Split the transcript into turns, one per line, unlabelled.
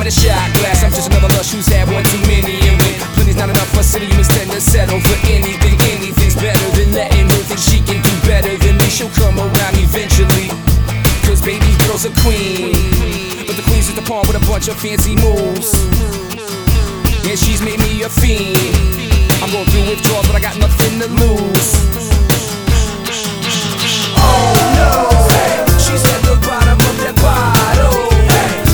I'm in a shot glass. I'm just another lush who's had one too many. And when plenty's not enough, us city humans tend to settle for anything. Anything's better than letting her think she can do better than me. She'll come around eventually, cause baby girl's a queen. But the queen's just a pawn with a bunch of fancy moves, and she's made me a fiend. I'm going through withdrawals, but I got nothing to lose.